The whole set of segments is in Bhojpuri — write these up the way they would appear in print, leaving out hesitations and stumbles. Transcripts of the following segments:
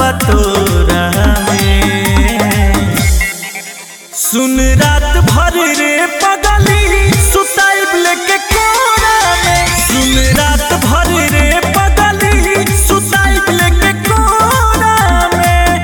बटोरा में। सुन रात भर रे पगली सुताइब लेके कोरा में। सुन रात भर रे पगली सुताइब लेके कोरा में।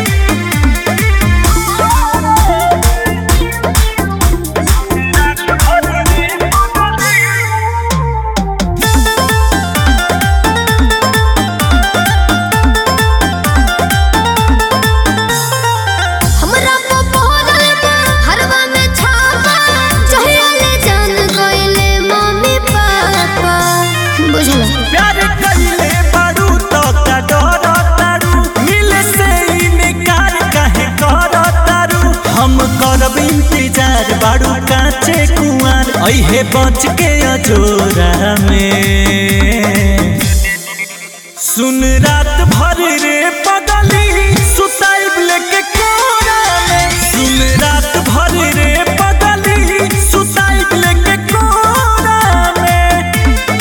प्यार कइले बारू तो का डर तारू, मिले से इनकार काहे कर तारू। हम करब इंतजार बारू काचे कुंवर अइहे बच के अजोरा में। सुन रात भर रे पगली सुताइब लेके कोरा में। सुन रात भर रे पगली सुताइब लेके कोरा में।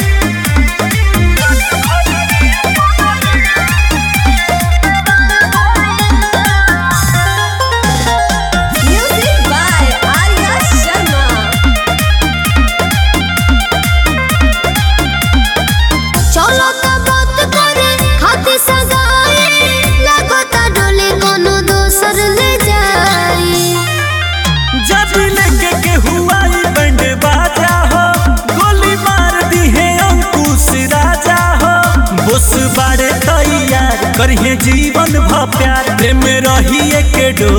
जब लेके के हुआई बैंड बाजा हो, गोली मार दी है अंकुश राजा हो। बोस बारे तैयार करिए जीवन भ प्यार, प्रेम रहिए के डो